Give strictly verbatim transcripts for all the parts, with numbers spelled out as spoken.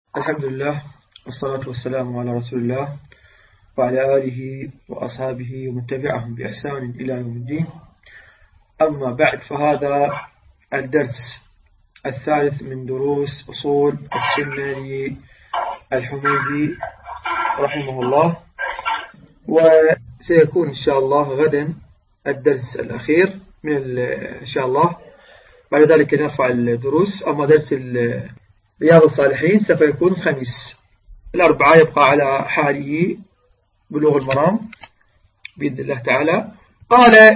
الحمد لله والصلاة والسلام على رسول الله وعلى آله وأصحابه ومن تبعهم بإحسان إلى يوم الدين. أما بعد، فهذا الدرس الثالث من دروس أصول السنة للحميدي رحمه الله، وسيكون إن شاء الله غدا الدرس الأخير من إن شاء الله. بعد ذلك نرفع الدروس. أما درس رياض الصالحين سوف يكون الخميس. الأربعاء يبقى على حاله بلوغ المرام بإذن الله تعالى. قال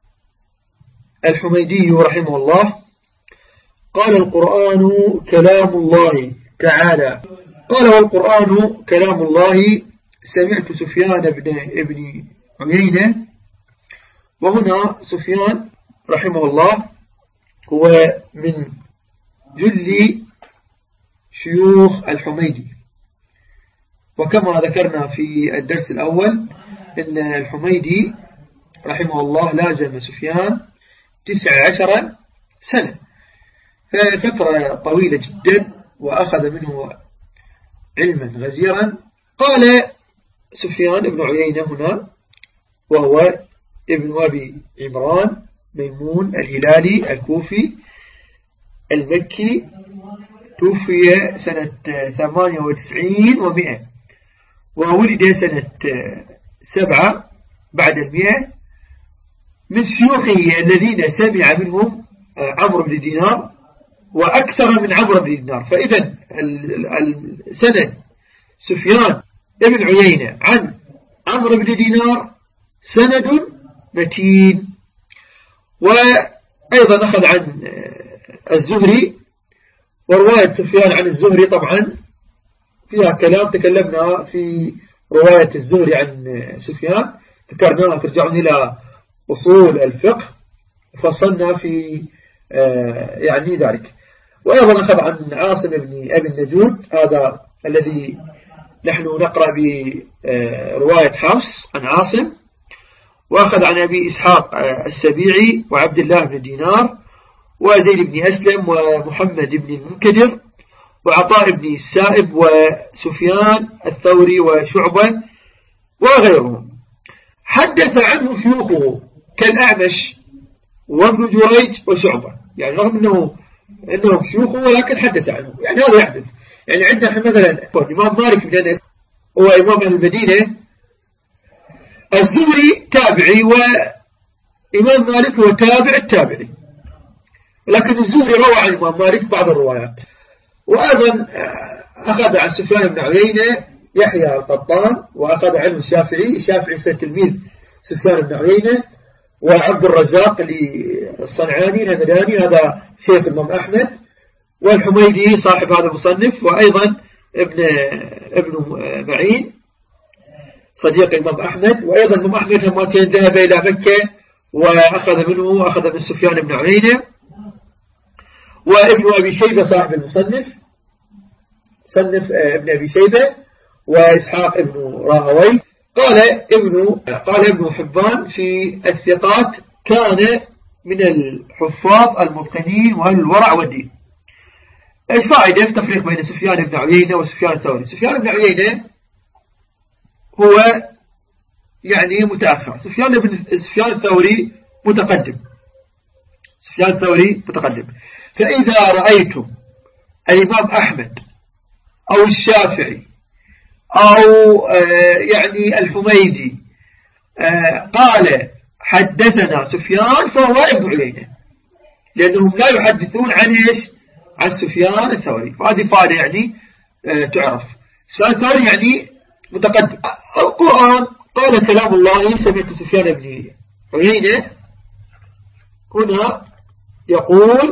الحميدي رحمه الله: قال القرآن كلام الله تعالى. قال والقرآن كلام الله. سمعت سفيان بن ابن عيينة، وهنا سفيان رحمه الله هو من جل شيوخ الحميدي، وكما ذكرنا في الدرس الأول إن الحميدي رحمه الله لازم سفيان تسع عشر سنة، ففترة طويلة جدا، وأخذ منه علما غزيرا. قال سفيان بن عيينة هنا، وهو ابن أبي عمران ميمون الهلالي الكوفي المكي، توفي سنة ثمانية وتسعين ومئة، وولد سنة سبعة بعد المئة. من شيوخه الذين سمع منهم عمرو بن دينار، وأكثر من عمرو بن دينار. فإذا السند سفيان ابن عيينة عن عمرو بن دينار سند متين. وأيضا أخذ عن الزهري، ورواية سفيان عن الزهري طبعا فيها كلام، تكلمنا في رواية الزهري عن سفيان، ذكرناها ترجعون إلى أصول الفقه، فصلنا في يعني ذلك. وأيضا أخذ عن عاصم بن أبي النجود، هذا الذي نحن نقرأ برواية حفص عن عاصم. وأخذ عن أبي إسحاق السبيعي وعبد الله بن دينار وزيد بن أسلم ومحمد بن المنكدر وعطاء بن السائب وسفيان الثوري وشعبة وغيرهم. حدث عنه شيوخه كالأعمش وابن جريج وشعبة، يعني رغم أنه أنهم شيوخه ولكن حدث عنه، يعني هذا يحدث. يعني عندنا مثلا الإمام مالك بن أنس هو إمام المدينة، الزهري تابعي وإمام مالك هو تابع التابعي، لكن الزهري روى عن الإمام مالك بعض الروايات. وأيضا أخذ عن سفيان بن عيينة يحيى القطان، وأخذ عنه الشافعي. الشافعي تلميذ سفيان بن عيينة. وعبد الرزاق الصنعاني الهمداني هذا شيخ الإمام أحمد. والحميدي صاحب هذا المصنف، وأيضا ابن ابن معين صديق الإمام أحمد. وأيضا الإمام أحمد لما كان ذهب إلى مكة وأخذ منه أخذ من سفيان بن عيينة. وابن أبي شيبة صاحب المصنف، مصنف ابن أبي شيبة، وإسحاق ابن راهوي. قال ابن قال ابن حبان في الثقات: كان من الحفاظ المتقنين والورع والدين. ايش فائدة في تفريق بين سفيان بن عيينة وسفيان الثوري؟ سفيان بن عيينة هو يعني متأخر، سفيان بن سفيان الثوري متقدم. سفيان الثوري متقدم. فإذا رأيتم الإمام أحمد أو الشافعي أو يعني الحميدي قال حدثنا سفيان، فهو ابن عيينة، لأنهم لا يحدثون عن إيش؟ عن سفيان الثوري. فهذه فائدة يعني تعرف. سفيان الثوري يعني متقدم. القرآن قال كلام الله. سمعت سفيان بن عيينة هنا يقول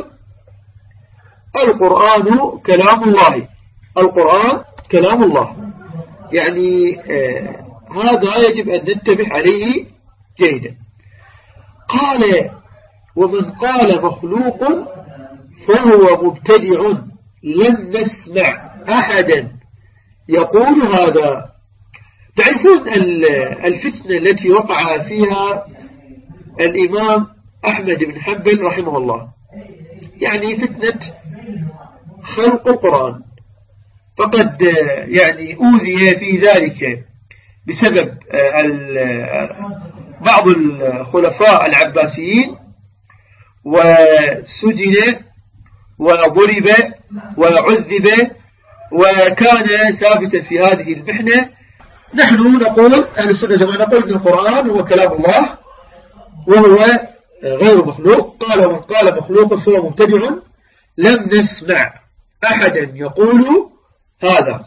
القرآن كلام الله. القرآن كلام الله، يعني آه هذا يجب أن ننتبه عليه جيدا. قال ومن قال مخلوق فهو مبتدع، لم نسمع أحدا يقول هذا. تعرفون الفتنة التي وقع فيها الإمام أحمد بن حنبل رحمه الله، يعني فتنة خلق القرآن. فقد يعني أوذي في ذلك بسبب بعض الخلفاء العباسيين وسجن وضرب وعذب وكان ثابتا في هذه المحنة. نحن نقول أهل السنة جماعة نقول أن القرآن هو كلام الله وهو غير مخلوق. قال ومن قال مخلوق فهو مبتدع، لم نسمع أحدا يقول هذا.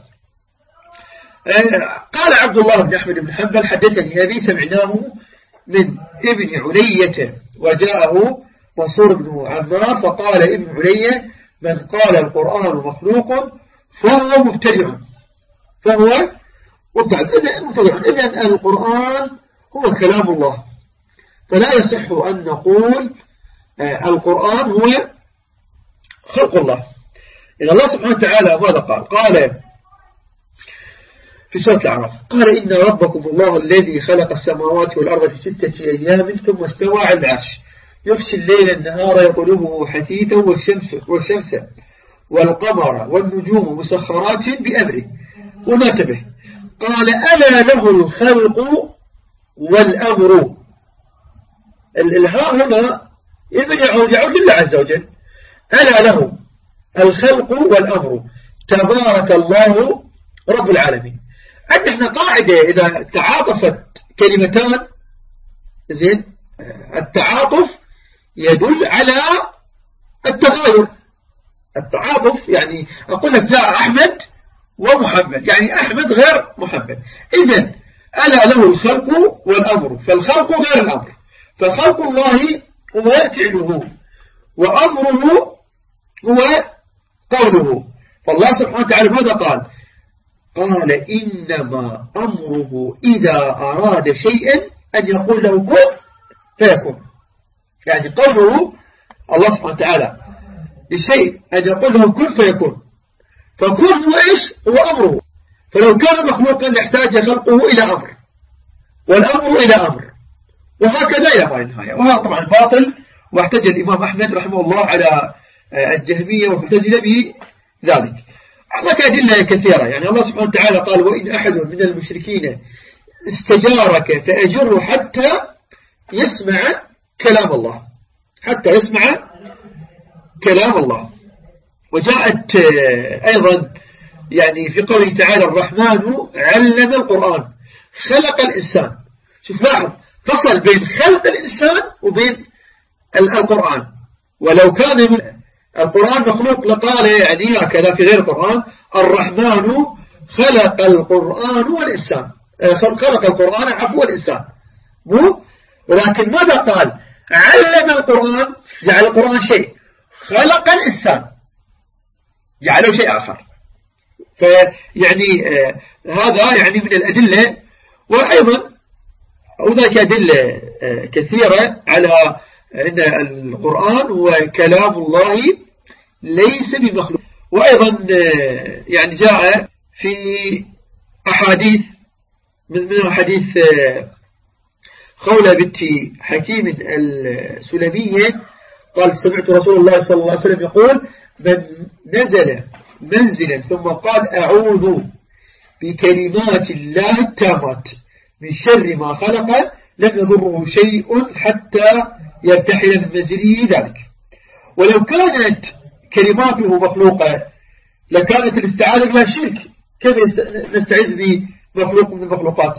قال عبد الله بن أحمد بن حنبل حدثني أبي سمعناه من ابن علية وجاءه منصور بن عمار فقال ابن علية من قال القرآن مخلوق فهو مبتدع فهو مبتدع. إذن القرآن هو كلام الله، فلا يصح أن نقول القرآن هو خلق الله. إذا الله سبحانه وتعالى ماذا قال؟ قال في سورة الأعراف قال إن ربكم الله الذي خلق السماوات والأرض في ستة أيام ثم استوى على العرش يغشي الليل النهار يطلبه حثيثا والشمس, والشمس والقمر والنجوم مسخرات بأمره. ونتبه قال ألا له الخلق والأمر. الإلهاء هنا يعود يعود لله عز وجل. ألا له الخلق والأمر تبارك الله رب العالمين. عندنا قاعدة إذا تعاطفت كلمتان زين التعاطف يدل على التغاير. التعاطف يعني أقول لك جاء أحمد ومحمد يعني أحمد غير محمد. إذن ألا له الخلق والأمر، فالخلق غير الأمر، فخلق الله هو فعله وأمره هو قوله. فالله سبحانه وتعالى ماذا قال؟ قال إنما أمره إذا أراد شيئا أن يقول له كن فيكون. يعني قوله الله سبحانه وتعالى لشيء أن يقول له كن فيكون، فكن هو إيش؟ هو أمره. فلو كان مخلوقا يحتاج خلقه إلى أمر والأمر إلى أمر وهكذا إلى ما النهاية. وهذا طبعا باطل، واحتج الإمام أحمد رحمه الله على الجهمية والمعتزلة بذلك. هناك أدلة كثيرة. يعني الله سبحانه وتعالى قال وإن أحد من المشركين استجارك فأجره حتى يسمع كلام الله، حتى يسمع كلام الله. وجاءت أيضا يعني في قوله تعالى الرحمن علم القرآن خلق الإنسان. شوف لاحظ فصل بين خلق الإنسان وبين القرآن. ولو كان القرآن مخلوق لقال يعني هكذا في غير القرآن الرحمن خلق القرآن والإنسان، خلق القرآن عفوا الإنسان مو. ولكن ماذا قال؟ علم القرآن، جعل القرآن شيء، خلق الإنسان جعله شيء آخر. فيعني آه هذا يعني من الأدلة. وأيضا وذلك أدلة آه كثيرة على أن القرآن هو كلام الله ليس بمخلوق. وأيضا آه يعني جاء في أحاديث من من حديث آه خولة بنت حكيم السلمية قال سمعت رسول الله صلى الله عليه وسلم يقول من نزل منزلا ثم قال أعوذ بكلمات الله التامات من شر ما خلق لم يضره شيء حتى يرتحل من منزله ذلك. ولو كانت كلماته مخلوقة لكانت الاستعاذة بها شرك. كيف نستعيذ بمخلوق من المخلوقات؟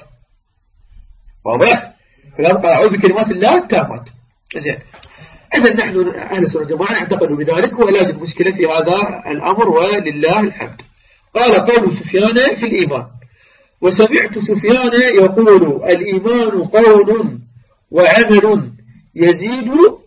واضح؟ فقال قال أعوذ بكلمات الله التامات. زين. إذا نحن أهل السنة والجماعة نعتقد بذلك ولا يوجد مشكلة في هذا الأمر ولله الحمد. قال قول سفيان في الإيمان وسمعت سفيان يقول الإيمان قول وعمل يزيد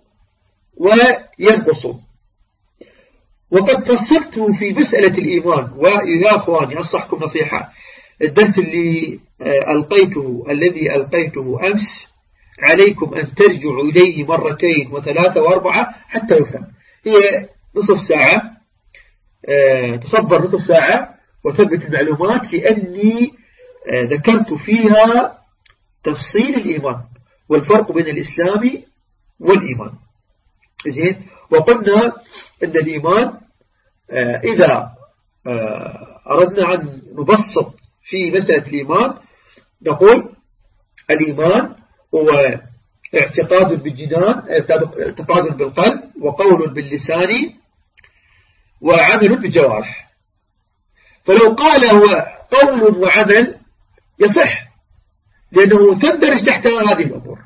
وينقص. وقد فصلت في مسألة الإيمان. ويا أخواني أنصحكم نصيحة، الدرس اللي ألقيته الذي ألقيته أمس عليكم أن ترجعوا إليه مرتين وثلاثة وأربعة حتى يفهم. هي نصف ساعة، أه تصبر نصف ساعة وثبت المعلومات، لأني أه ذكرت فيها تفصيل الإيمان والفرق بين الإسلام والإيمان. زين. وقلنا أن الإيمان أه إذا أردنا أن نبسط في مسألة الإيمان نقول الإيمان هو اعتقاد بالجنان، اعتقاد بالقلب، وقول باللسان، وعمل بالجوارح. فلو قال هو قول وعمل يصح، لأنه تندرج تحت هذه الأمور.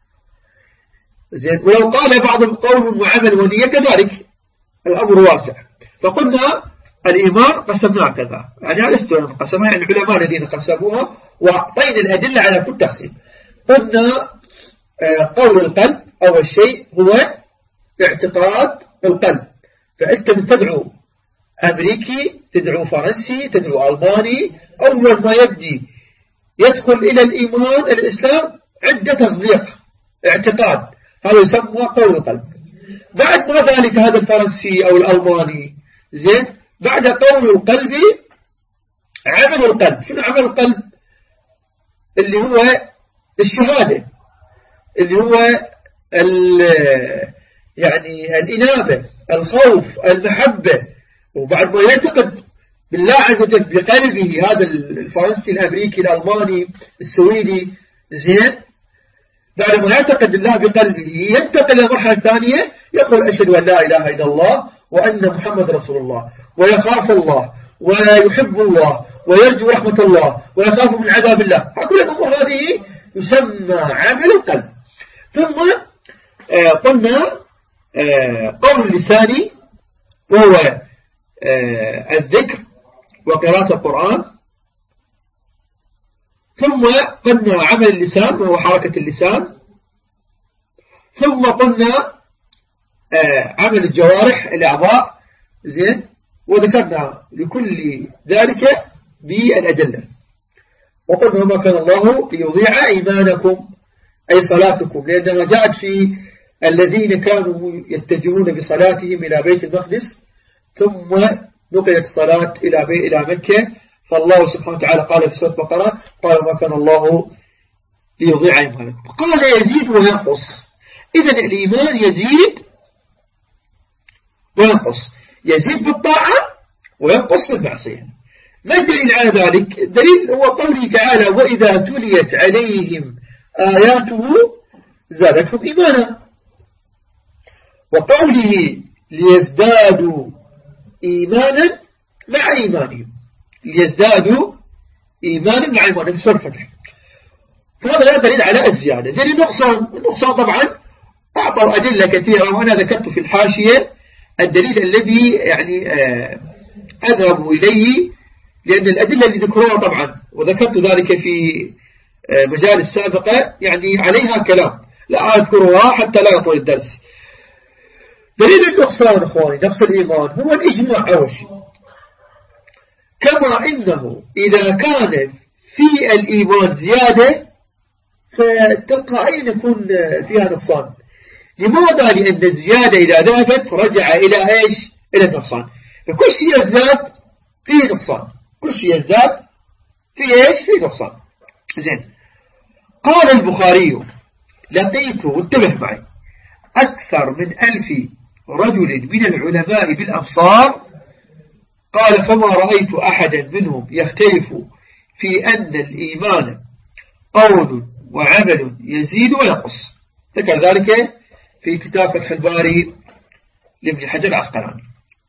زين. ولو قال بعض قول وعمل ونية كذلك الأمر واسع. فقلنا الإيمان قسمناه كذا، يعني لست قسمها، يعني العلماء الذين قسموها وأعطينا الأدلة على كل تقسيم. قلنا قول القلب أول شيء هو اعتقاد القلب. فأنت من تدعو أمريكي، تدعو فرنسي، تدعو ألماني، أول ما يبدي يدخل إلى الإيمان الإسلام عند تصديق اعتقاد، هذا يسمى قول القلب. بعد ما ذلك هذا الفرنسي أو الألماني زين، بعد قول القلب عمل القلب. شنو عمل القلب؟ اللي هو الشهادة، اللي هو يعني الإنابة، الخوف، المحبة. وبعد ما يعتقد بالله عز وجل بقلبه، هذا الفرنسي الأمريكي الألماني السويدي زين، بعد ما يعتقد الله بقلبه ينتقل إلى المرحلة الثانية، يقول أشهد أن لا إله إلا الله وأن محمد رسول الله، ويخاف الله ويحب الله ويرجو رحمة الله ويخاف من عذاب الله. كل الأمور هذه يسمى عمل القلب. ثم آه قلنا آه قول اللساني وهو آه الذكر وقراءة القرآن. ثم قلنا عمل اللسان وهو حركة اللسان. ثم قلنا آه عمل الجوارح الأعضاء زين، وذكرنا لكل ذلك بالأدلة. وقلنا ما كان الله ليضيع إيمانكم أي صلاتكم، لأنما جاءت في الذين كانوا يتجهون بصلاتهم إلى بيت المقدس ثم نقلت الصلاة إلى إلى مكة. فالله سبحانه وتعالى قال في سورة البقرة قال ما كان الله ليضيع إيمانكم، قال يزيد وينقص. إذن الإيمان يزيد وينقص، يزيد بالطاعة وينقص بالمعصية. ما الدليل على ذلك؟ الدليل هو قوله تعالى وإذا تليت عليهم آياته زادتهم إيمانا، وقوله ليزدادوا إيمانا مع إيمانهم، ليزدادوا إيمانا مع إيمانهم في سورة الفتح. فهذا لا دليل على الزيادة. زي النقصان، النقصان طبعا أعطوا أدلة كثيرة، وأنا ذكرت في الحاشية الدليل الذي يعني أذهب إليه، لأن الأدلة اللي ذكروها طبعا وذكرت ذلك في مجال السابقة يعني عليها كلام لا أذكرها حتى لا يطول الدرس. دليل النقصان أخواني نقص الإيمان هو الإجماع أول شيء، كما إنه إذا كان في الإيمان زيادة فتلقائيا يكون فيها نقصان. لماذا؟ لأن الزيادة إذا ذهبت رجع إلى إيش؟ إلى النقصان. فكل شيء يزداد فيه نقصان، كل شيء يزداد فيه إيش؟ فيه نقصان. زين. قال البخاري لقيت، وانتبه معي، أكثر من ألف رجل من العلماء بالأمصار، قال فما رأيت أحدا منهم يختلف في أن الإيمان قول وعمل يزيد وينقص. ذكر ذلك في كتاب فتح الباري لابن حجر العسقلاني.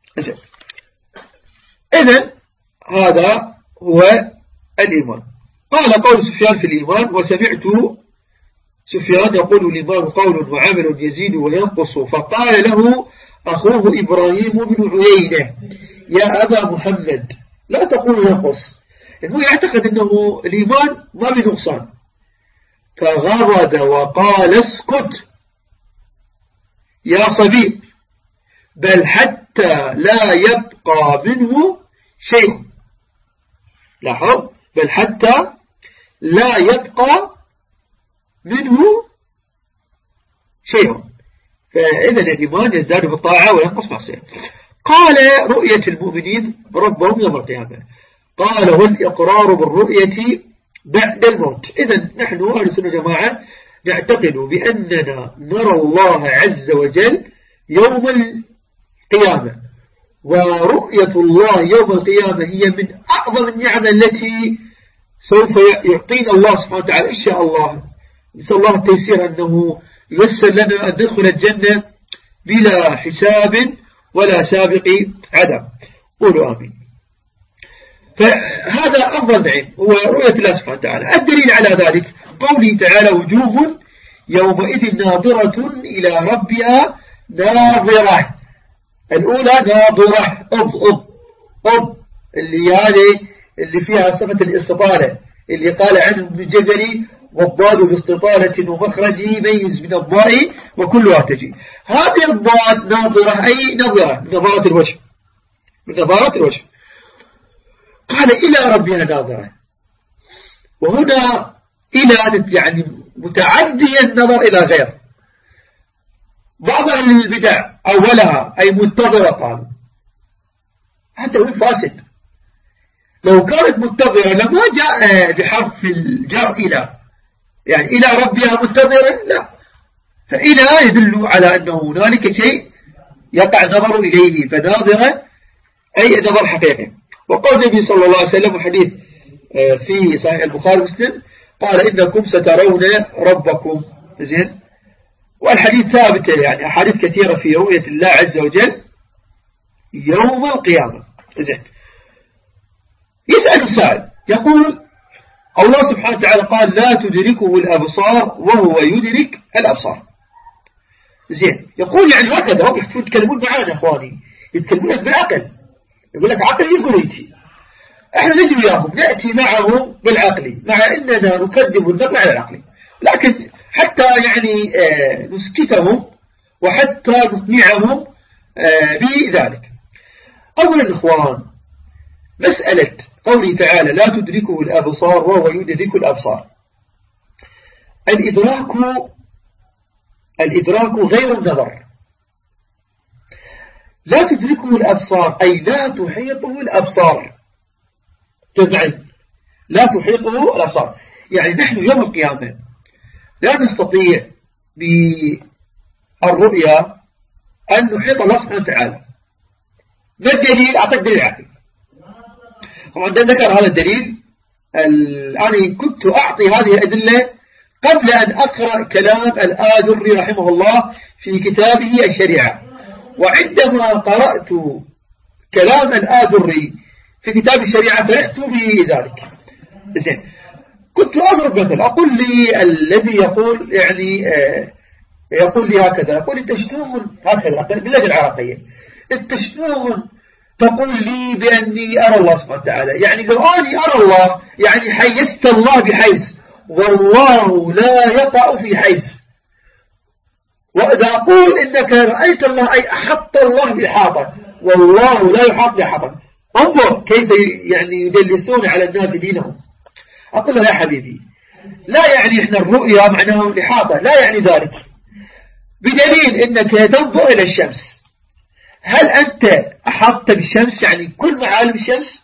إذن هذا هو الإيمان. قال قول سفيان في الإيمان، وسمعت سفيان يقول الإيمان قول وعمل يزيد وينقص، فقال له أخوه إبراهيم بن عيينة يا أبا محمد لا تقول ينقص، إنه يعتقد أنه الإيمان ما بنقصان، فغرد وقال اسكت يا صبي، بل حتى لا يبقى منه شيء. لاحظ، بل حتى لا يبقى منه شيء. فإذا الإيمان يزداد بالطاعة وينقص معصية. قال رؤية المؤمنين ربهم يوم القيامة، قال والإقرار بالرؤية بعد الموت. إذا نحن أهل السنة جماعة نعتقد بأننا نرى الله عز وجل يوم القيامة، ورؤية الله يوم القيامة هي من أعظم النعم التي سوف يعطينا الله سبحانه وتعالى إن شاء الله. نسأل الله التيسير أنه ييسر لنا أن ندخل الجنة بلا حساب ولا سابق عدم. قولوا آمين. فهذا أفضل نعم هو رؤية الله سبحانه وتعالى. الدليل على ذلك قوله تعالى وجوه يومئذ ناظرة إلى ربها ناظرة. الأولى ناظرة أب أب أب اللي يعني اللي فيها صفة الاستطالة اللي قال عنه ابن الجزري والضاد باستطالة ومخرج ميز من الضاء وكلها تجي. هذه الضاد ناظرة أي نظرة من نظارة الوجه من نظارة الوجه. قال إلى ربها ناظرة وهنا إلى يعني متعدي النظر إلى غير. بعض أهل البدع أولها أي منتظرة قالوا هذا هو فاسد. لو كانت منتظرة لما جاء بحرف الجر إلى يعني إلى ربها منتظرة لا. فإلى يدل على أنه هنالك شيء يقع النظر إليه فناظرة أي نظر حقيقي. وقال النبي صلى الله عليه وسلم الحديث في صحيح البخاري ومسلم قال إنكم سترون ربكم. زين. والحديث ثابت يعني أحاديث كثيرة في رؤية الله عز وجل يوم القيامة. زين. يسأل السائل يقول الله سبحانه وتعالى قال لا تدركه الأبصار وهو يدرك الأبصار. زين. يقول يعني هكذا هم يتكلمون معانا أخواني يتكلمون بالعقل يقول لك عقل يقول يجي احنا نجي وياهم نأتي معهم بالعقل مع اننا نقدم النقل على العقل لكن حتى يعني آه نسكتهم وحتى نقنعهم آه بذلك. اولا اخوان مسألة قوله تعالى لا تدركه الأبصار وهو يدرك الأبصار. الإدراك الإدراك غير النظر. لا تدركه الأبصار أي لا تحيطه الأبصار. تبعين لا تحيطه الأبصار يعني نحن يوم القيامة لا نستطيع بالرؤية أن نحيط الله سبحانه وتعالى. ما الدليل؟ أعطيك دليل عقلي. وعندما ذكر هذا الدليل أنا كنت أعطي هذه الأدلة قبل أن أقرأ كلام الآجري رحمه الله في كتابه الشريعة. وعندما قرأت كلام الآجري في كتاب الشريعة فرحت بذلك. زين. كنت أضرب مثل أقول لي الذي يقول يعني آه يقول لي هكذا أقول أنت شلون هكذا باللغة العربية أنت شلون تقول لي بأني أرى الله سبحانه وتعالى يعني لو أني أرى الله يعني حيزت الله بحيز والله لا يقع في حيز. وإذا أقول إنك رأيت الله أي أحط الله بإحاطة والله لا يحاط بإحاطة. انظر كيف يعني يدلسون على الناس دينهم. أقول له يا حبيبي لا يعني إحنا الرؤيا معناه الإحاطة لا يعني ذلك بدليل إنك تنظر إلى الشمس هل أنت أحطت بالشمس يعني كل معالم الشمس؟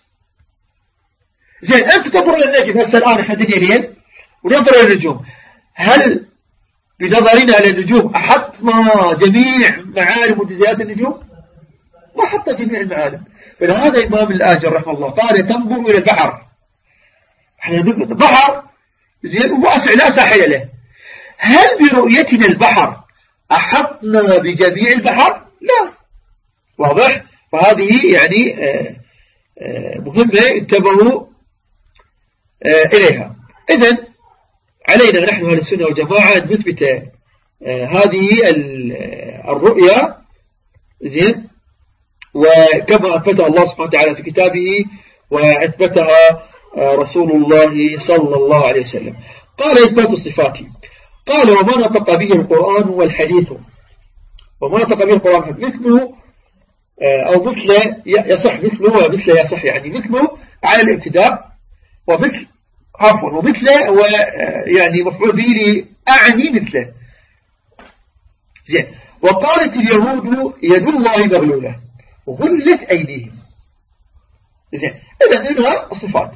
زين أنت تنظر إلى النجم هسه الآن إحنا دنيا ليل وننظر إلى النجوم هل بنظرنا إلى النجوم أحطنا جميع معالم وجزئيات النجوم؟ ما حط جميع المعالم. فلهذا إمام الآجر رحمه الله قال تنظر إلى البحر احنا نقول بحر زين واسع لا ساحل له هل برؤيتنا البحر أحطنا بجميع البحر؟ لا. واضح؟ فهذه يعني آآ آآ مهمة انتبهوا إليها. إذن علينا نحن أهل السنة والجماعة نثبت هذه الرؤية زين وكما أثبتها الله سبحانه وتعالى في كتابه وأثبتها رسول الله صلى الله عليه وسلم. قال إثبات الصفات قال وما نطق به القرآن والحديث وما نطق به القرآن مثله أو مثله يصح مثله ومثله يصح يعني مثله على الابتداء ومثل عفوا ومثله ويعني مفعول به أعني مثله. زين. وقالت اليهود يد الله مغلولة غلت أيديهم. زين. إذن إنها الصفات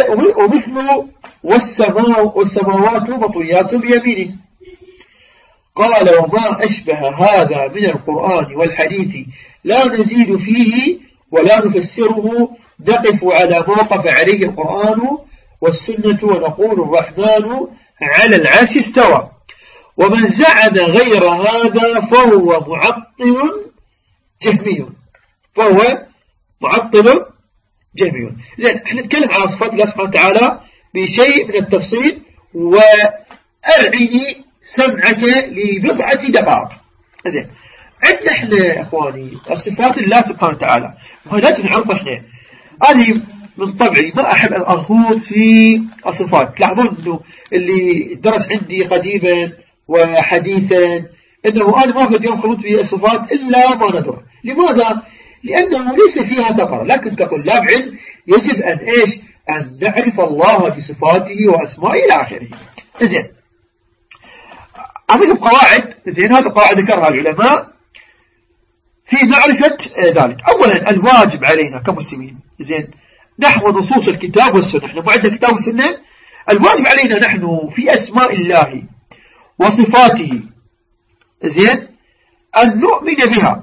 ومثله والسماء والسماوات مطويات بيمينه. قال وما أشبه هذا من القرآن والحديث لا نزيد فيه ولا نفسره، نقف على ما وقف عليه القرآن والسنة ونقول الرحمن على العرش استوى. ومن زعم غير هذا فهو معطل جهمي، فهو معطل جهمي. زين، احنا نتكلم على صفات الله سبحانه وتعالى بشيء من التفصيل، وأرعني سمعك لبضعة دقائق. زين، عندنا احنا اخواني الصفات الله سبحانه وتعالى، وهذا نعرف احنا. أنا من طبعي ما أحب أن أخوض في الصفات. تلاحظون أنه اللي درس عندي قديما وحديثا أنه أنا ما في اليوم خلط في الصفات إلا ما ندر. لماذا؟ لأنه ليس فيها ثمرة. لكن كطلاب علم يجب أن إيش أن نعرف الله بصفاته وأسمائه إلى آخره. زين، أعطيكم قواعد. زين، هذه القواعد ذكرها العلماء في معرفة ذلك. أولا الواجب علينا كمسلمين، زين، نحو نصوص الكتاب والسنة. نحن معدنا كتاب والسنة. الواجب علينا نحن في أسماء الله وصفاته، زين، أن نؤمن بها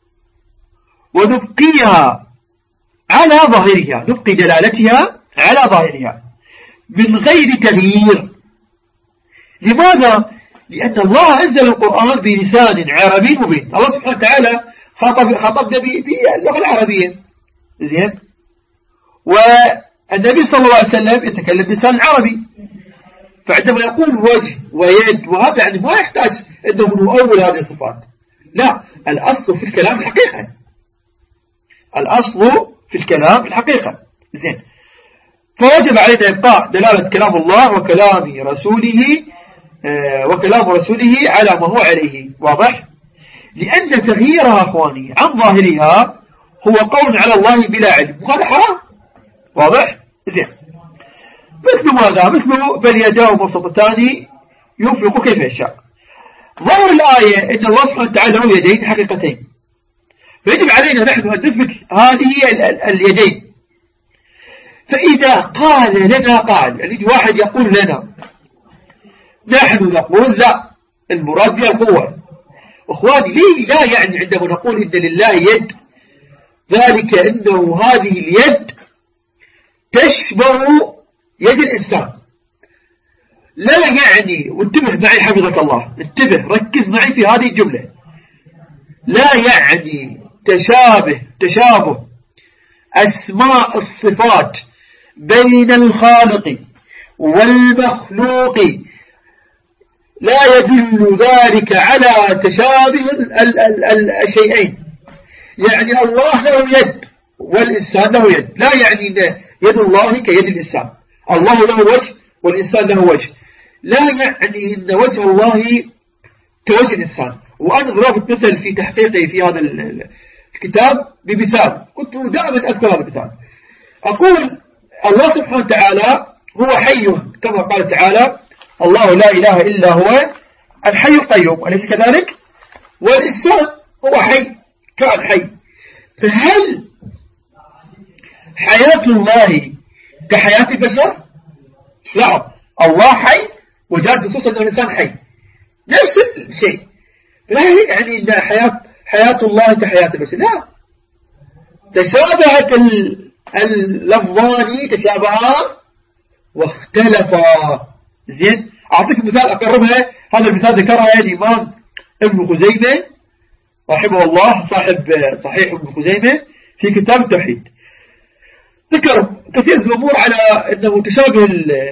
ونبقيها على ظاهرها، نبقي دلالتها على ظاهرها من غير تغيير. لماذا؟ لأن الله أنزل القرآن بلسان عربي مبين. الله سبحانه وتعالى خاطب خاطبنا باللغة العربية، زين، والنبي صلى الله عليه وسلم يتكلم بلسان عربي. فعندما يقول وجه ويد وهذا يعني ما يحتاج أنه نؤول هذه الصفات. لا، الأصل في الكلام الحقيقة، الأصل في الكلام الحقيقة. زين، فوجب علينا إبقاء دلالة كلام الله وكلام رسوله آه وكلام رسوله على ما هو عليه. واضح؟ لأن تغييرها أخواني عن ظاهرها هو قول على الله بلا علم، وهذا حرام. واضح؟ زين، مثل ماذا؟ مثل بل يداه مبسوطتان ينفق كيف يشاء. ظاهر الآية إن الله سبحانه وتعالى له يدين حقيقتين، فيجب علينا نحن أن نثبت هذه اليدين. فإذا قال لنا قال، يعني واحد يقول لنا، نحن نقول لا، المراد بها القوة. أخواني، ليه لا يعني عندما نقول إن لله يد ذلك أنه هذه اليد تشبه يد الإنسان. لا يعني، وانتبه معي حفظك الله، انتبه ركز معي في هذه الجملة، لا يعني تشابه تشابه أسماء الصفات بين الخالق والمخلوق لا يدل ذلك على تشابه الشيئين. يعني الله له يد والإنسان له يد، لا يعني يد الله كيد الإنسان. الله له وجه والإنسان له وجه، لا يعني أن وجه الله كوجه الإنسان. وأنا ضربت مثل في تحقيقي في هذا الكتاب بمثال، كنت دائما أذكر هذا المثال. أقول الله سبحانه وتعالى هو حي كما قال تعالى الله لا إله إلا هو الحي القيوم، أليس كذلك؟ والإنسان هو حي كان حي. فهل حياة الله كحياة البشر؟ لا، الله حي وجاءت نصوص أن الإنسان حي، نفس الشيء. لا يعني أن حياة حياة الله كحياة البشر، لا، تشابهت اللفظان تشابها واختلفا. زين، أعطيك مثال أقربها. هذا المثال ذكرها الإمام ابن خزيمة رحمه الله، صاحب صحيح ابن خزيمة، في كتاب التوحيد. ذكر كثير من الأمور على أنه تشابه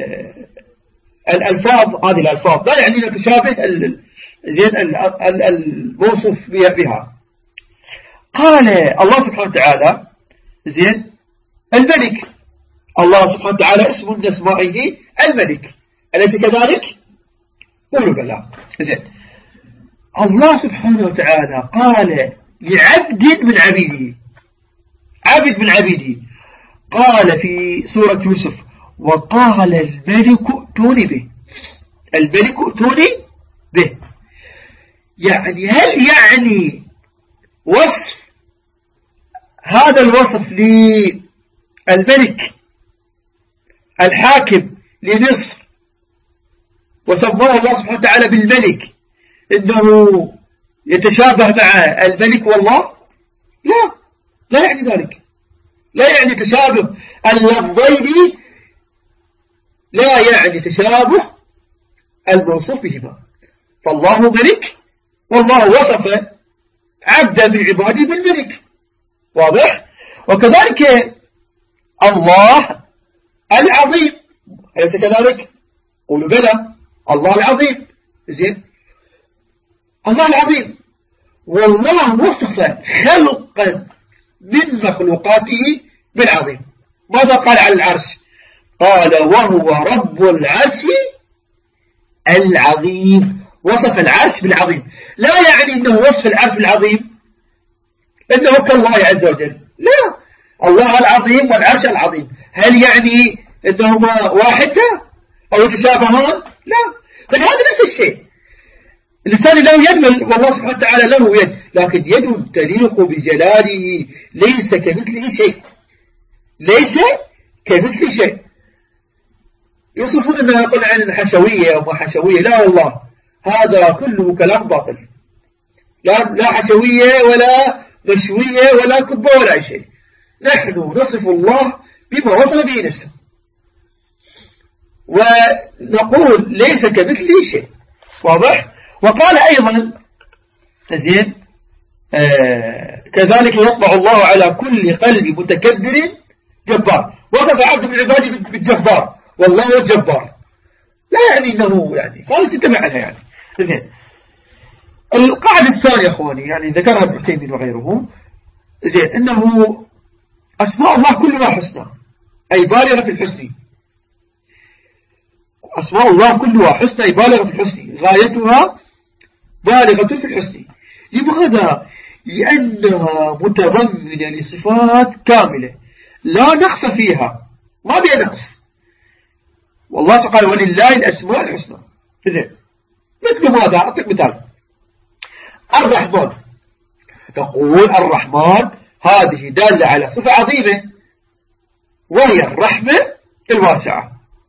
الألفاظ، هذه الألفاظ لا يعني أنه تشابه زين الموصف بها. قال الله سبحانه وتعالى زين الملك، الله سبحانه وتعالى اسم من اسمائه الملك، أليس كذلك؟ قولوا بلا. زين، الله سبحانه وتعالى قال لعبد من عبيده، عبد من عبيده، قال في سورة يوسف وقال الملك ائتوني به، الملك ائتوني به. يعني هل يعني وصف هذا الوصف للملك الحاكم لمصر وسماه الله سبحانه وتعالى بالملك، إنه يتشابه مع الملك والله؟ لا، لا يعني ذلك، لا يعني تشابه اللفظين، لا يعني تشابه الموصوف بهما. فالله ملك، والله وصف عبدا من عباده بالملك، واضح؟ وكذلك الله العظيم، أليس كذلك؟ قولوا بلى، الله العظيم. زين، الله العظيم، والله وصف خلقا من مخلوقاته بالعظيم. ماذا قال على العرش؟ قال وهو رب العرش العظيم. وصف العرش بالعظيم، لا يعني أنه وصف العرش بالعظيم أنه كالله عز وجل، لا، الله العظيم والعرش العظيم، هل يعني أنهما واحدة أو يتشابهان؟ لا، فهذا نفس الشيء. الإنسان له يد والله سبحانه وتعالى له يد، لكن يد تليق بجلاله، ليس كمثله شيء، ليس كمثله شيء. يوصفون أنه يقول عن حشوية وما حشوية، لا والله، هذا كله كلام باطل، لا, لا حشوية ولا مشوية ولا كبة ولا شيء. نحن نصف الله بما وصف به نفسه، ونقول ليس كمثله شيء، واضح؟ وقال أيضا زين آه كذلك يطبع الله على كل قلب متكبر جبار. وصف عبد من عباده بالجبار، والله هو الجبار، لا يعني أنه يعني قال تتبع عنها يعني. زين، القاعدة الثانية أخواني يعني ذكرها ابن عثيمين وغيره، زين إنه أسماء الله كلها حسنى، أي بالغة في الحسن. أسماء الله كلها حسنى أي بالغة في الحسن، غايتها بالغة في الحسن. لماذا؟ لأنها متضمنة لصفات كاملة لا نقص فيها، ما بها نقص. والله سبحانه ولله الأسماء الحسنى. إذن مثل ماذا؟ أعطيك مثال، الرحمن، تقول الرحمن هذه دالة على صفة عظيمة وهي الرحمة الواسعة.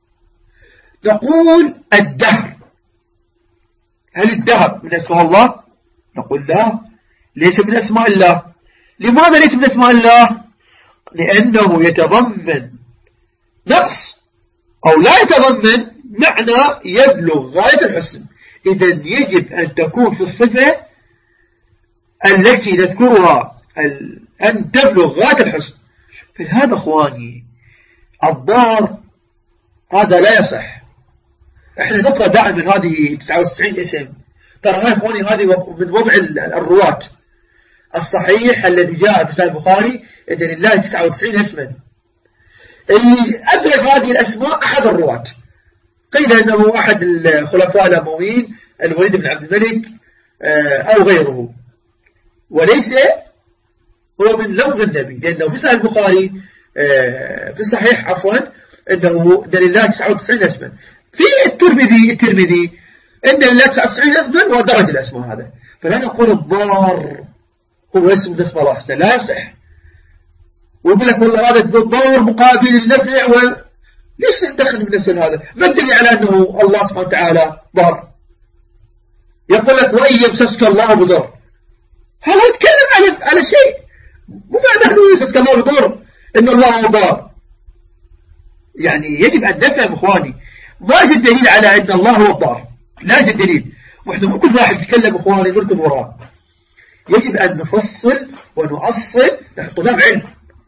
نقول الدهر، هل الدهر من اسماء الله؟ نقول لا، ليس من اسماء الله. لماذا ليس من اسماء الله؟ لأنه يتضمن نقص أو لا يتضمن معنى يبلغ غاية الحسن. إذن يجب أن تكون في الصفة التي نذكرها أن تبلغ غاية الحسن. فلهذا أخواني الضار هذا لا يصح. احنا نقرأ دائما هذه تسعة وتسعين اسم، ترى هاي أخواني هذه من وضع الرواة الصحيح الذي جاء في صحيح البخاري، إذن الله تسعة وتسعين اسما. اللي أدرج هذه الأسماء أحد الرواة، قيل أنه أحد الخلفاء الأمويين الوليد بن عبد الملك أو غيره، وليس هو من لفظ النبي، لأنه في صحيح البخاري في الصحيح عفوا أنه لله تسعة وتسعين اسما. في الترمذي الترمذي إن لله تسعة وتسعين اسما ودرج الأسماء هذا. فلا نقول الضار هو اسم من اسم الله الحسنى، لا يصح. ويقول لك والله هذا الضار مقابل النفع، و ليش ندخل من نفس هذا؟ ما الدليل على أنه الله سبحانه وتعالى ضار؟ يقول لك وإن يمسسك الله بضر، هل يتكلم على على شيء؟ مو معنى أنه يمسسك الله بضر إن الله هو ضار. يعني يجب أن نفهم إخواني، ما يوجد دليل على أن الله هو الضار، لا يوجد دليل. وإحنا مو كل واحد يتكلم إخواني نركض وراه. يجب أن نفصل ونؤصل نحن طلاب علم.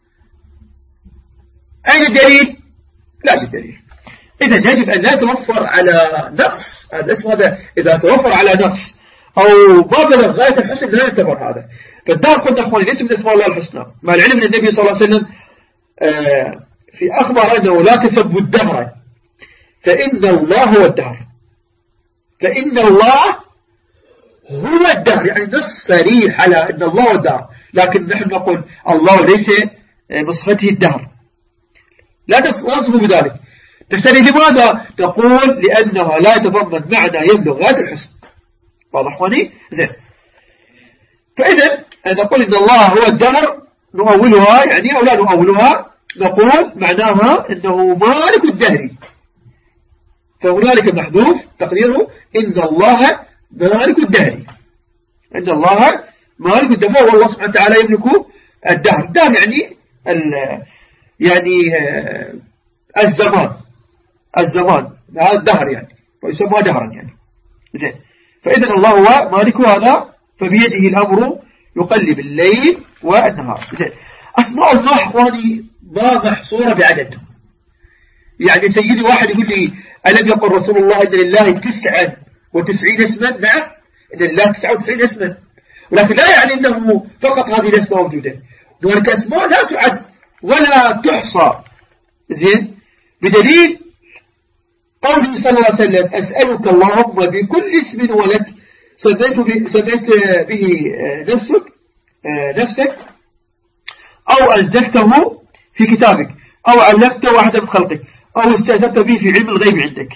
أين الدليل؟ لا يوجد دليل. إذا يجب أن لا توفر على نقص، هذا اسمه هذا إذا توفر على نقص أو بابل غاية الحسن لا يعتبر هذا. فالدار قلنا أخواني ليس من اسماء الله الحسنى، مع العلم من النبي صلى الله عليه وسلم في أخبر أنه لا تسبوا الدهر فإن الله هو الدهر، فإن الله هو الدهر، يعني نص صريح على أن الله هو الدهر. لكن نحن نقول الله ليس بصفته الدهر، لا تصفه بذلك. تسألي لماذا؟ تقول لأنها لا تضمن معنى يبلغ غاية الحسن. واضح اخواني؟ زين. فإذا نقول إن الله هو الدهر نؤولها يعني أو لا نؤولها، نقول معناها إنه مالك الدهر، فهنالك محذوف تقديره إن الله مالك الدهر، أن الله مالك الدهر، والله سبحانه وتعالى يملك الدهر. الدهر يعني يعني الزمان، الزمان هذا الدهر يعني، ويسمى دهرا يعني. زين، فإذا الله هو مالك هذا، فبيده الأمر يقلب الليل والنهار. زين، أسماء الله أخواني ما محصورة بعدد. يعني سيدي واحد يقول لي ألم يقل رسول الله إن لله تسعا وتسعين اسما؟ نعم، إن لله تسعة وتسعين اسما، ولكن لا يعني أنه فقط هذه الأسماء موجودة، هناك أسماء لا تعد ولا تحصى. زين، بدليل قوله صلى الله عليه وسلم أسألك اللهم بكل اسم ولك سميت به, سميت به نفسك نفسك أو أنزلته في كتابك أو علمته واحدا من خلقك أو استأثرت به في علم الغيب عندك.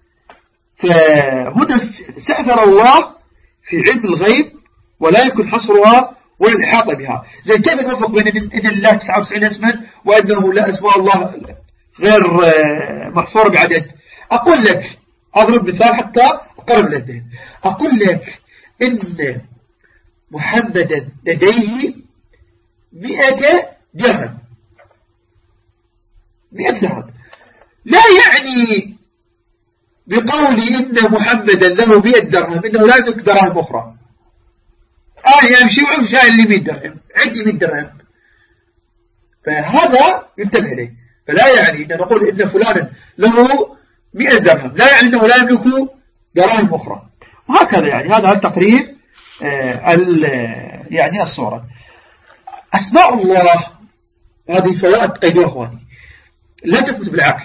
فهنا استأثر الله في علم الغيب ولا يمكن حصرها ولا الإحاطة بها. زي كيف نوفق بين إن الله تسعة وتسعين اسما وأنه لا أسماء الله غير محصورة بعدد؟ أقول لك، أضرب مثال حتى أقرب للذهن. أقول لك إن محمدا لديه مئة درهم، مئة درهم، لا يعني بقولي إن محمدا له مئة درهم إنه لا يملك دراهم أخرى. آه يمشي ويمشي اللي مئة درهم، عندي مئة درهم، فهذا ينتبه له. فلا يعني إن نقول إن فلانا له مئة درهم لا يعني أنه لا يملك دراهم أخرى، وهكذا. يعني هذا التقريب آه يعني الصورة. أسماء الله هذه فوائد قيدوا أخواني لا تثبت بالعقل،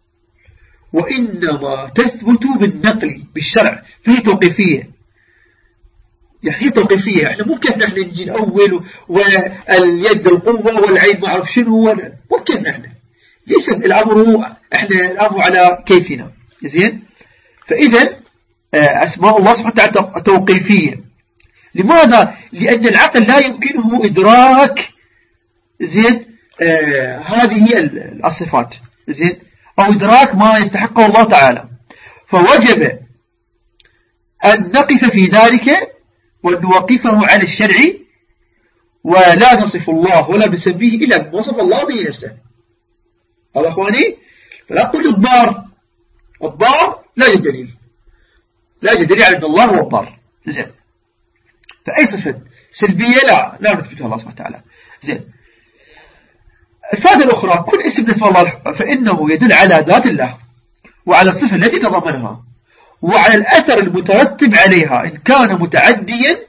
وإنما تثبت بالنقل بالشرع، فيه توقيفية. يعني توقيفية، احنا مو كيف نحن نجي الأول واليد القوة والعين ما أعرف شنو، مو كيف نحن، ليس الأمر احنا الأمر على كيفنا. زين، فإذا أسماء الله سبحانه وتعالى توقيفية. لماذا؟ لأن العقل لا يمكنه إدراك زين آه هذه الصفات، زين، أو إدراك ما يستحقه الله تعالى، فوجب أن نقف في ذلك وأن نوقفه على الشرع، ولا نصف الله ولا نسميه إلا بما وصف الله به نفسه. هذا أخواني، فلا أقول الضار، الضار لا يوجد دليل، لا يوجد دليل على أن الله هو الضار. زين، فأي صفة سلبية لا لا نثبتها الله سبحانه وتعالى. زين، الفائدة الأخرى، كل اسم من اسماء الله فإنه يدل على ذات الله وعلى الصفة التي تضمنها وعلى الأثر المترتب عليها إن كان متعديا،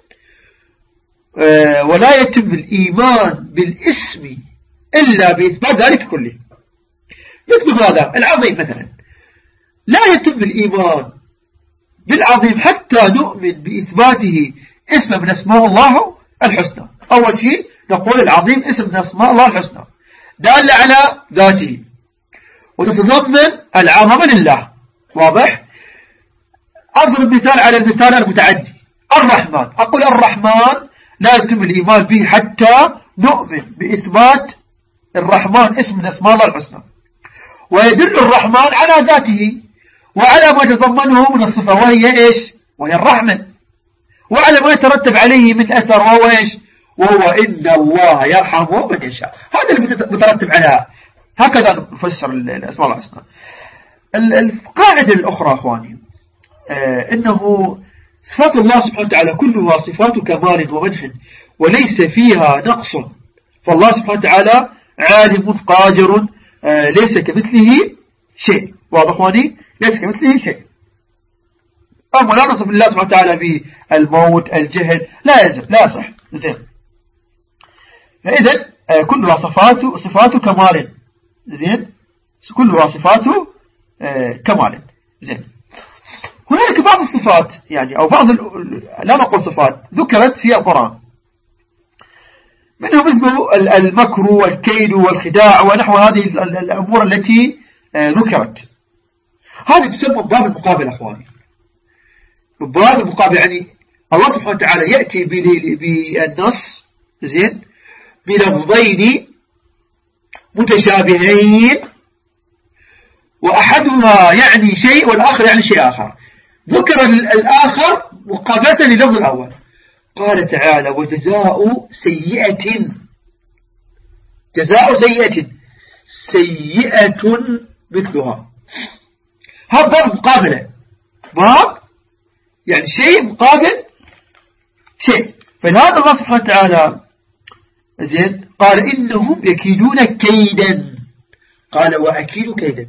ولا يتم الإيمان بالاسم إلا بإثبات ذلك كله. مثل هذا العظيم مثلا، لا يتم الإيمان بالعظيم حتى نؤمن بإثباته اسم من اسماء الله الحسنى. أول شيء نقول العظيم اسم من اسماء الله الحسنى دال على ذاته وتتضمن العظمة لله. واضح؟ أضرب مثال على المثال المتعدي، الرحمن. أقول الرحمن لا يتم الإيمان به حتى نؤمن بإثبات الرحمن اسم من اسماء الله الحسنى، ويدل الرحمن على ذاته وعلى ما تضمنه من الصفة وهي إيش؟ وهي الرحمة، وعلى ما يترتب عليه من أثر وهو إيش؟ وهو إن الله يرحم من يشاء. هذا المترتب على، هكذا نفسر الأسماء الله الحسنى. القاعدة الأخرى أخواني آه إنه صفات الله سبحانه وتعالى كلها صفات كمال ومدح وليس فيها نقص، فالله سبحانه وتعالى عالم قادر آه ليس كمثله شيء. واضح أخواني؟ ليس كمثله شيء. أما لا نصف الله سبحانه وتعالى بالموت الجهل، لا يجب، لا صح. زين، فإذا آه كلها صفات صفات كمال. زين، كلها صفات آه كمال. زين، هناك بعض الصفات يعني أو بعض لا نقول صفات ذكرت في القرآن، منها مثل المكر والكيد والخداع ونحو هذه الأمور التي ذكرت. هذه تسمى باب المقابل أخواني. باب المقابل يعني الله سبحانه وتعالى يأتي بالنص زين بلفظين متشابهين، وأحدهما يعني شيء والآخر يعني شيء آخر. ذكر الآخر مقابلة للفظ الأول. قال تعالى وجزاء سيئة، جزاء سيئة سيئة مثلها. هذا باب مقابلة، باب يعني شيء مقابل شيء. فلهذا الله سبحانه وتعالى زين قال إنهم يكيدون كيدا، قال وأكيد كيدا.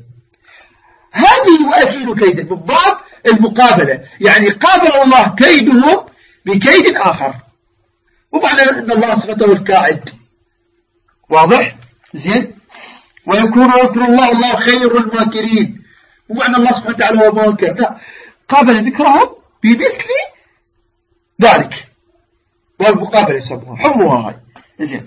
هذه وأكيد كيدا من باب المقابلة، يعني قابل الله كيدهم بكيد آخر، ومعنى أن الله سبحانه هو الكائد. واضح؟ زين. ويكون وكر الله الله خير الماكرين، ومعنى الله سبحانه وتعالى هو ماكر. لا، قابل ذكرهم بمثل ذلك، والمقابلة يسموها حموها هاي. زين.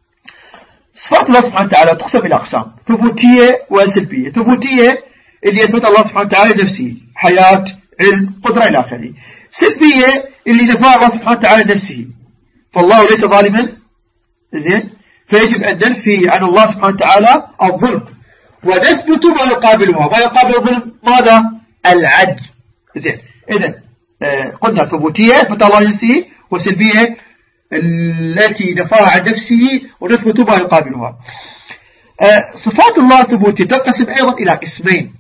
صفات الله سبحانه وتعالى تقسم إلى أقسام، ثبوتية وسلبية. ثبوتية اللي يثبت الله سبحانه وتعالى نفسه، حياة، علم، قدرة إلى آخره. سلبية اللي نفى الله سبحانه وتعالى نفسه، فالله ليس ظالما. زين. فيجب أن ننفي عن الله سبحانه وتعالى الظلم، ونثبت ما يقابلها. ما يقابل الظلم ماذا؟ العدل. زين. إذن آه قلنا ثبوتية اثبت الله نفسه، وسلبية التي نفاها عن نفسه ونثبت ما يقابلها. آه صفات الله ثبوتية تنقسم أيضا إلى قسمين،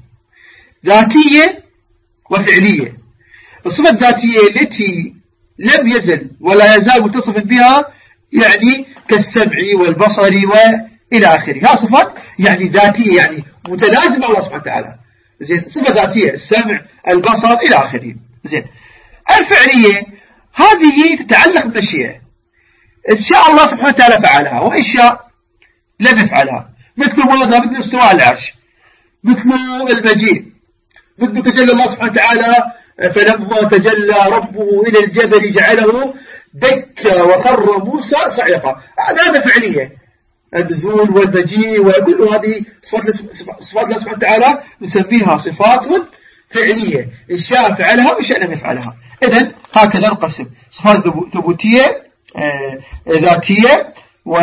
ذاتية وفعلية. الصفة الذاتية التي لم يزل ولا يزال متصفا بها، يعني كالسمع والبصر وإلى آخره. ها صفات يعني ذاتية، يعني متلازمة الله سبحانه وتعالى. زين. صفة ذاتية السمع البصر إلى آخره. زين. الفعلية هذه تتعلق بالمشيئة، إن شاء الله سبحانه وتعالى فعلها، وإن شاء لم يفعلها. مثل ماذا؟ مثل استواء العرش، مثل المجيء، مثل تجلى الله سبحانه وتعالى فلما تجلى ربه إلى الجبل جعله دكا وخر موسى صعقا. هذا فعلية، النزول والمجيء وكل هذه صفات الله سبحانه وتعالى نسميها صفات فعلية، إن شاء فعلها وإن شاء لم يفعلها. إذن هكذا نقسم صفات ثبوتية، آه ذاتية،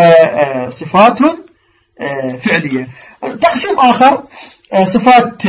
وصفات آه فعلية. تقسيم آخر آه صفات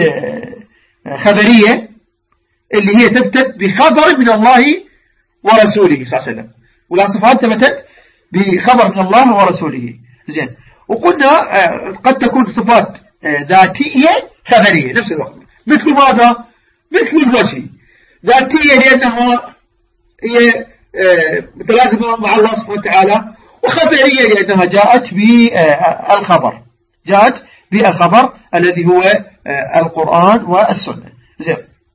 آه خبرية، اللي هي تثبت بخبر من الله ورسوله صلى الله عليه وسلم، ولا صفات ثبتت بخبر من الله ورسوله. زين. وقلنا آه قد تكون صفات آه ذاتية خبرية نفس الوقت. مثل ماذا؟ مثل الوجه، ذاتية لأنها هي متلازمة مع الله سبحانه وتعالى، وخبرية لأنها جاءت بالخبر، جاءت بالخبر الذي هو القرآن والسنة. زين.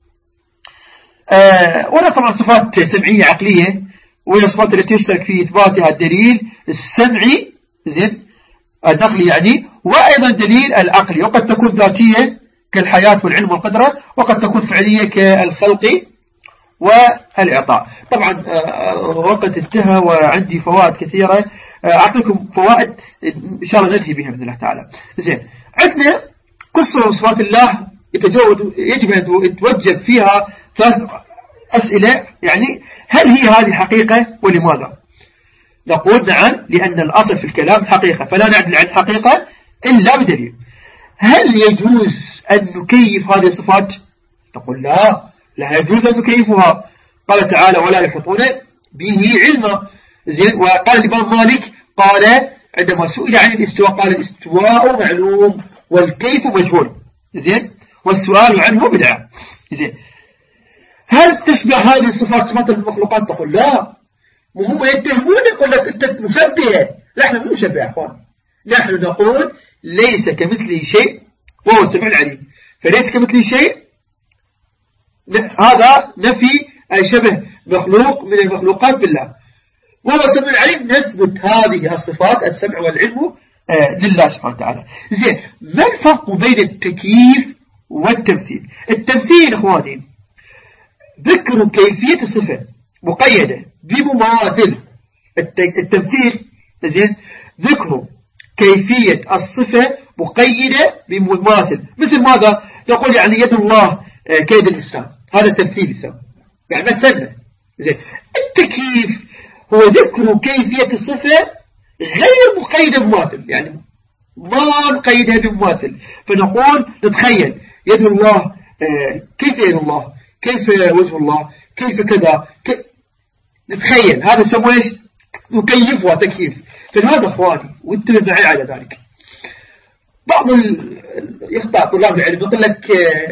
ولا طبعا صفات سمعية عقلية، وهي الصفات التي يشترك في إثباتها الدليل السمعي، زين، النقلي يعني، وأيضا دليل العقلي. وقد تكون ذاتية كالحياة والعلم والقدرة، وقد تكون فعلية كالخلق والإعطاء. طبعا وقت انتهى وعندي فوائد كثيرة، أعطيكم فوائد إن شاء الله ننهي بها بإذن الله تعالى. زين. عندنا قصة صفات الله يجب أن يتوجب فيها ثلاث أسئلة، يعني هل هي هذه حقيقة ولماذا؟ نقول نعم، لأن الأصل في الكلام حقيقة، فلا نعدل عن حقيقة إلا بدليل. هل يجوز أن نكيف هذه الصفات؟ نقول لا، لا يجوز أن نكيفها. قال تعالى ولا يحيطون به علما. زين. وقال الإمام مالك قال عندما سئل عن الاستواء قال الاستواء معلوم والكيف مجهول. زين. والسؤال عنه بدعة. زين. هل تشبه هذه الصفات صفات المخلوقات؟ تقول لا، وهم يتهمون يقول لك أنت مشبه. لا، احنا مو مشبه يا أخوان، نحن نقول ليس كمثله شيء وهو السميع العليم. فليس كمثله شيء هذا نفي شبه مخلوق من المخلوقات بالله، وهو السميع العليم نثبت هذه الصفات السمع والعلم آه لله سبحانه وتعالى. زين. ما الفرق بين التكييف والتمثيل؟ التمثيل اخواني ذكر كيفية الصفة مقيدة بمماثل. التمثيل زين ذكر كيفية الصفة مقيدة بمماثل. مثل ماذا؟ يقول يعني يد الله كيد الإنسان، هذا التمثيل يسمى، يعني مثلنا. زين. التكييف هو ذكر كيفية الصفة غير مقيدة بمماثل، يعني ما نقيدها بمماثل. فنقول نتخيل يد الله، كيف يد الله؟ كيف وجه الله، كيف كذا، كيف نتخيل. هذا يسموه ايش؟ نكيف وتكييف. فلهذا اخواني وانتبه معي على ذلك. بعض ال... يخطأ طلاب العلم يقول لك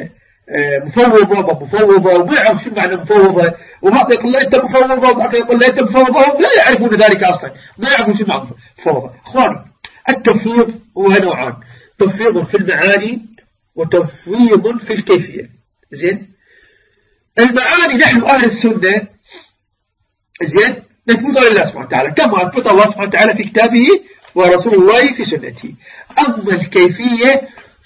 مفوضة ومفوضة وما يعرف شو معنى مفوضة، وبعض يقول لا أنت مفوضة وبعض يقول لا أنت مفوضة، وهم لا يعرفون ذلك أصلا، ما يعرفون شو معنى مفوضة. أخواني التفويض هو نوعان، تفويض في المعاني وتفويض في الكيفية. زين، المعاني نحن أهل السنة زين نثبتها لله سبحانه وتعالى كما أثبت الله سبحانه وتعالى في كتابه ورسول الله في سنته. أما الكيفية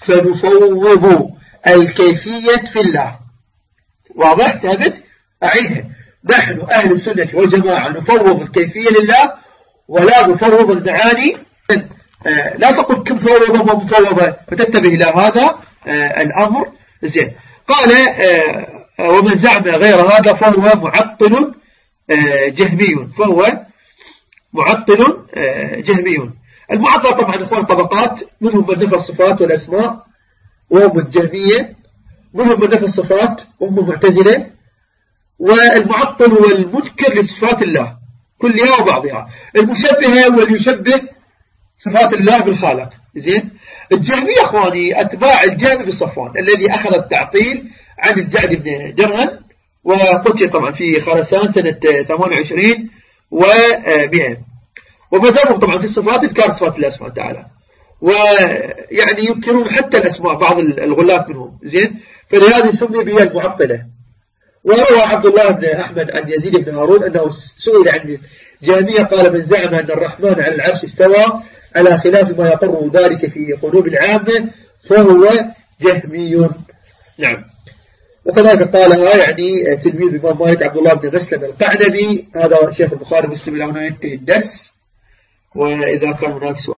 فنفوض الكيفية في الله. واضح؟ ثابت؟ أعيدها، نحن أهل السنة والجماعة نفوض الكيفية لله ولا نفوض المعاني. لا تقل كم فوضة ومفوضة فتنتبه إلى هذا الأمر. زين، قال ومن زعم غير هذا فهو معطل جهمي، فهو معطل جهمي. المعطل طبعا اخوان طبقات، منهم من نفى الصفات والأسماء وهم الجهمية، منهم من نفى الصفات وهم المعتزلة، والمعطل والمنكر لصفات الله كلها وبعضها. المشبه هو اللي يشبه صفات الله بالخالق. زين، الجهمية اخواني اتباع الجهم بن صفوان الذي اخذ التعطيل عن الجعد بن درهم، وقتل طبعا في خرسان سنة ثمانية وعشرين ومئة. ومذهبهم طبعا في الصفات إذكار صفات الله سبحانه وتعالى، ويعني ينكرون حتى الأسماء بعض الغلات منهم. زين، فلهذا سمي بها المعطلة. وروى عبد الله بن أحمد عن يزيد بن هارون أنه سئل عن جهمية قال من زعم أن الرحمن على العرش استوى على خلاف ما يقر ذلك في قلوب العامة فهو جهمي. نعم. وكذلك قالها يعني تلميذ الإمام مالك عبد الله بن مسلم القعنبي. هذا شيخ البخاري مسلم. إلى هنا ينتهي الدرس، وإذا كان هناك سؤال